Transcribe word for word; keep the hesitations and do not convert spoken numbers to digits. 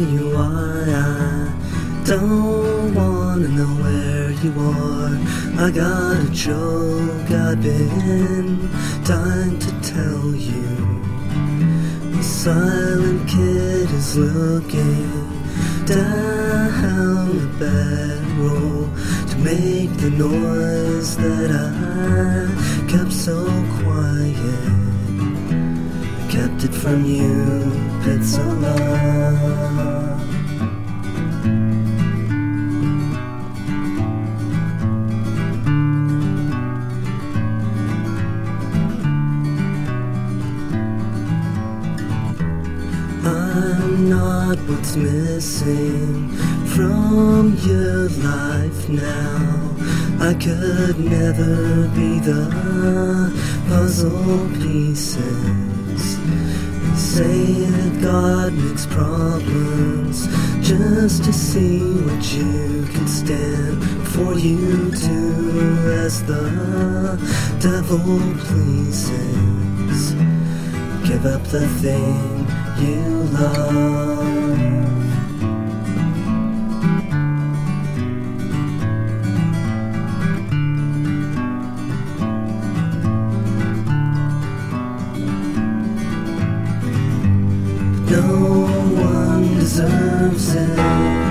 you why I don't wanna know where you are. I got a joke I've been dying to tell you. The silent kid is looking down the barrel to make the noise that I kept so quiet. I kept it from you, it's a lie. I'm not what's missing from your life now. I could never be the puzzle pieces. They say that God makes problems just to see what you can stand before you do as the devil pleases. Give up the thing you love. No one deserves it.